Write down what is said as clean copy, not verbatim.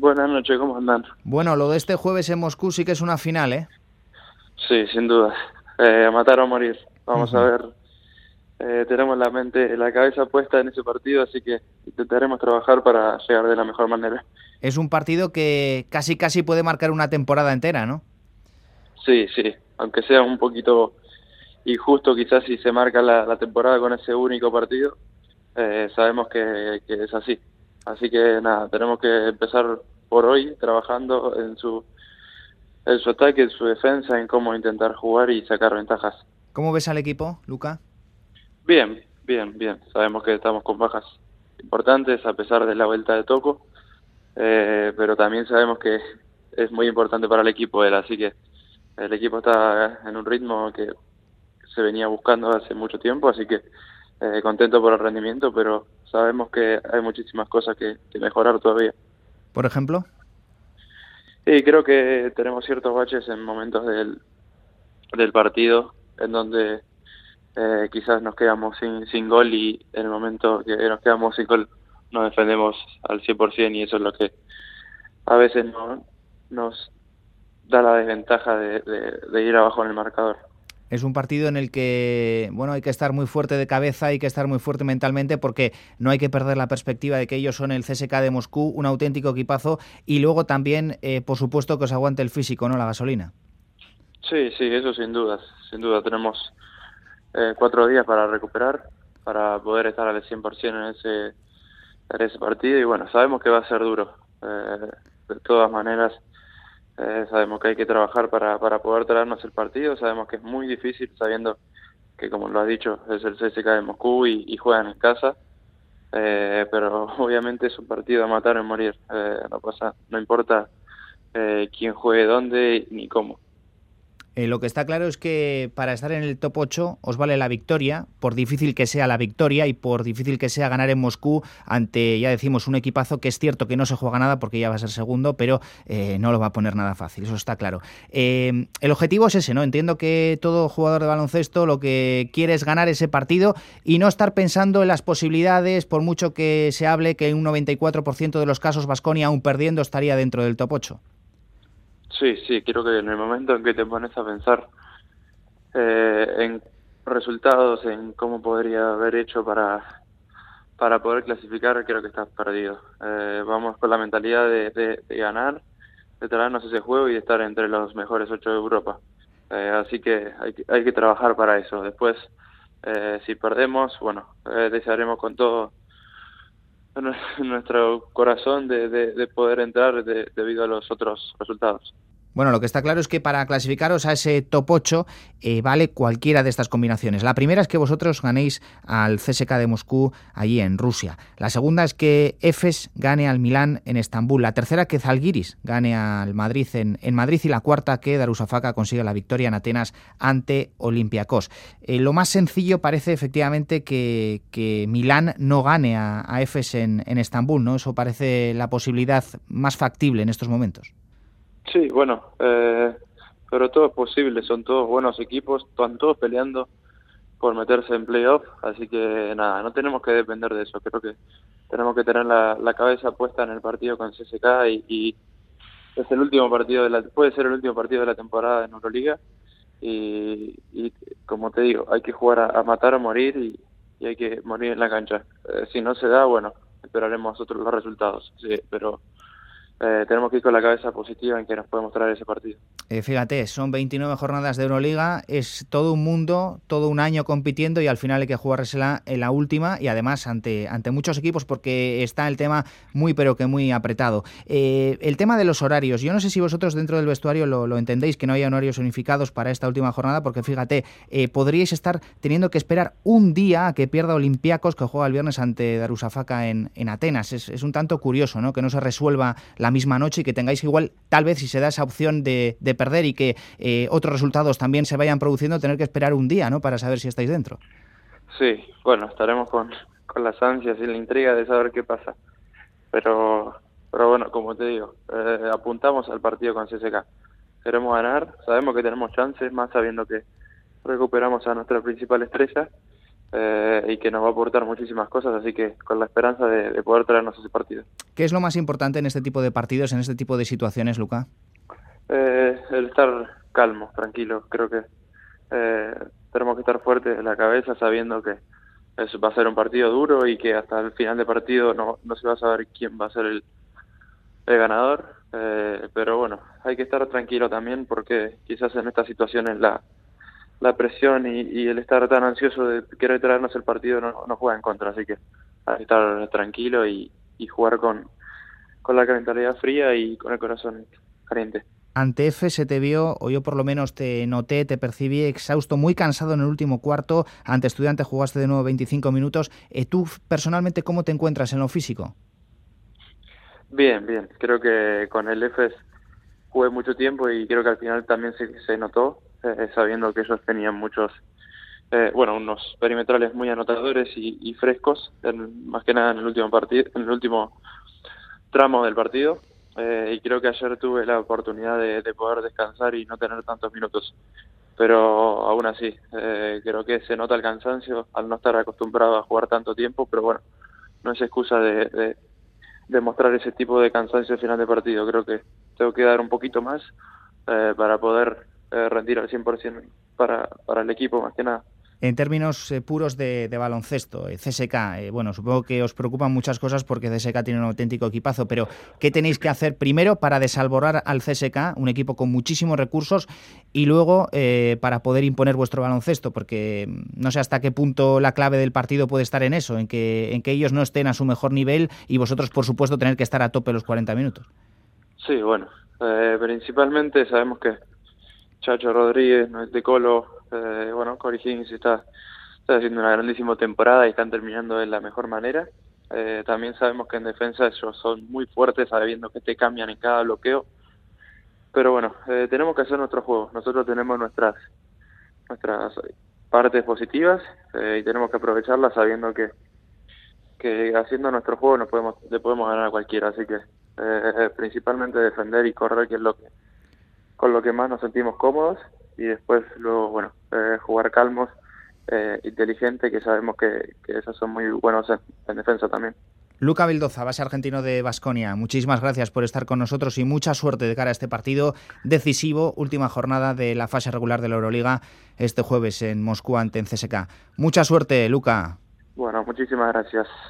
Buenas noches, ¿cómo andan? Bueno, lo de este jueves en Moscú sí que es una final, ¿eh? Sí, sin duda. A matar o morir. Vamos a Ujú. ver. Tenemos la cabeza puesta en ese partido, así que intentaremos trabajar para llegar de la mejor manera. Es un partido que casi puede marcar una temporada entera, ¿no? Sí, sí. Aunque sea un poquito injusto quizás si se marca la temporada con ese único partido, sabemos que es así. Así que nada, tenemos que empezar por hoy trabajando en su ataque, en su defensa, en cómo intentar jugar y sacar ventajas. ¿Cómo ves al equipo, Luca? Bien, bien, bien. Sabemos que estamos con bajas importantes a pesar de la vuelta de Toco, pero también sabemos que es muy importante para el equipo él, así que el equipo está en un ritmo que se venía buscando hace mucho tiempo, así que contento por el rendimiento, pero sabemos que hay muchísimas cosas que mejorar todavía. Por ejemplo. Y creo que tenemos ciertos baches en momentos del partido en donde quizás nos quedamos sin gol y en el momento que nos quedamos sin gol nos defendemos al 100% y eso es lo que a veces nos da la desventaja de ir abajo en el marcador. Es un partido en el que, bueno, hay que estar muy fuerte de cabeza, hay que estar muy fuerte mentalmente porque no hay que perder la perspectiva de que ellos son el CSKA de Moscú, un auténtico equipazo, y luego también, por supuesto, que os aguante el físico, ¿no? La gasolina. Sí, sí, eso sin dudas, sin duda. Tenemos 4 días para recuperar, para poder estar al 100% en ese partido y bueno, sabemos que va a ser duro. De todas maneras, sabemos que hay que trabajar para poder traernos el partido, sabemos que es muy difícil sabiendo que como lo has dicho es el CSKA de Moscú y juegan en casa, pero obviamente es un partido a matar o morir, no importa quién juegue dónde ni cómo. Lo que está claro es que para estar en el top 8 os vale la victoria, por difícil que sea la victoria y por difícil que sea ganar en Moscú ante, ya decimos, un equipazo que es cierto que no se juega nada porque ya va a ser segundo, pero no lo va a poner nada fácil, eso está claro. El objetivo es ese, ¿no? Entiendo que todo jugador de baloncesto lo que quiere es ganar ese partido y no estar pensando en las posibilidades, por mucho que se hable que en un 94% de los casos Baskonia aún perdiendo estaría dentro del top 8. Sí, sí, creo que en el momento en que te pones a pensar en resultados, en cómo podría haber hecho para poder clasificar, creo que estás perdido. Vamos con la mentalidad de ganar, de traernos ese juego y de estar entre los mejores 8 de Europa. Así que hay que trabajar para eso. Después, si perdemos, bueno, desearemos con todo en nuestro corazón de poder entrar debido a los otros resultados. Bueno, lo que está claro es que para clasificaros a ese top 8 vale cualquiera de estas combinaciones. La primera es que vosotros ganéis al CSKA de Moscú allí en Rusia. La segunda es que Efes gane al Milán en Estambul. La tercera que Zalgiris gane al Madrid en Madrid. Y la cuarta que Darussafaka consiga la victoria en Atenas ante Olympiacos. Lo más sencillo parece efectivamente que Milán no gane a Efes en Estambul, ¿no? Eso parece la posibilidad más factible en estos momentos. Sí, bueno, pero todo es posible, son todos buenos equipos, están todos peleando por meterse en playoff, así que nada, no tenemos que depender de eso, creo que tenemos que tener la cabeza puesta en el partido con CSKA y es el último partido puede ser el último partido de la temporada en Euroliga y como te digo, hay que jugar a matar o morir y hay que morir en la cancha. Si no se da, bueno, esperaremos los resultados, sí, pero tenemos que ir con la cabeza positiva en que nos podemos traer ese partido. Fíjate, son 29 jornadas de Euroliga, es todo un mundo, todo un año compitiendo y al final hay que jugársela en la última y además ante muchos equipos porque está el tema muy pero que muy apretado. El tema de los horarios, yo no sé si vosotros dentro del vestuario lo entendéis, que no haya horarios unificados para esta última jornada porque fíjate, podríais estar teniendo que esperar un día a que pierda Olympiacos que juega el viernes ante Darussafaka en Atenas. Es un tanto curioso, ¿no? Que no se resuelva la misma noche y que tengáis igual, tal vez si se da esa opción de perder y que otros resultados también se vayan produciendo, tener que esperar un día, ¿no? Para saber si estáis dentro. Sí, bueno, estaremos con las ansias y la intriga de saber qué pasa. Pero bueno, como te digo, apuntamos al partido con CSKA. Queremos ganar, sabemos que tenemos chances, más sabiendo que recuperamos a nuestra principal estrella y que nos va a aportar muchísimas cosas, así que con la esperanza de poder traernos ese partido. ¿Qué es lo más importante en este tipo de partidos, en este tipo de situaciones, Luka? El estar calmo, tranquilo. Creo que tenemos que estar fuertes en la cabeza sabiendo que eso va a ser un partido duro y que hasta el final de partido no se va a saber quién va a ser el ganador. Pero bueno, hay que estar tranquilo también porque quizás en estas situaciones la presión y el estar tan ansioso de querer traernos el partido no juega en contra. Así que hay que estar tranquilo y jugar con la mentalidad fría y con el corazón caliente. Ante F se te vio, o yo por lo menos te noté, te percibí exhausto, muy cansado en el último cuarto. Ante Estudiantes jugaste de nuevo 25 minutos. ¿Tú personalmente cómo te encuentras en lo físico? Bien, bien. Creo que con el EFES jugué mucho tiempo y creo que al final también se notó, sabiendo que ellos tenían unos perimetrales muy anotadores y frescos, más que nada en el último partido, en el último tramo del partido. Y creo que ayer tuve la oportunidad de poder descansar y no tener tantos minutos. Pero aún así, creo que se nota el cansancio al no estar acostumbrado a jugar tanto tiempo, pero bueno, no es excusa de mostrar ese tipo de cansancio al final de partido. Creo que tengo que dar un poquito más para poder rendir al 100% para el equipo, más que nada. En términos puros de baloncesto, CSK, bueno, supongo que os preocupan muchas cosas porque CSK tiene un auténtico equipazo, pero ¿qué tenéis que hacer primero para desalborar al CSK, un equipo con muchísimos recursos, y luego para poder imponer vuestro baloncesto? Porque no sé hasta qué punto la clave del partido puede estar en eso, en que ellos no estén a su mejor nivel y vosotros, por supuesto, tener que estar a tope los 40 minutos. Sí, bueno, principalmente sabemos que Chacho Rodríguez, Noel Colo, Corey Higgins está haciendo una grandísima temporada y están terminando de la mejor manera. También sabemos que en defensa ellos son muy fuertes, sabiendo que te cambian en cada bloqueo. Pero bueno, tenemos que hacer nuestro juego. Nosotros tenemos nuestras partes positivas y tenemos que aprovecharlas sabiendo que haciendo nuestro juego le podemos ganar a cualquiera. Así que principalmente defender y correr, que es con lo que más nos sentimos cómodos, y después luego jugar calmos, inteligente, que sabemos que esos son muy buenos en defensa también. Luka Vildoza, base argentino de Baskonia, muchísimas gracias por estar con nosotros y mucha suerte de cara a este partido decisivo, última jornada de la fase regular de la Euroliga este jueves en Moscú ante el CSKA. Mucha suerte, Luka. Bueno, muchísimas gracias.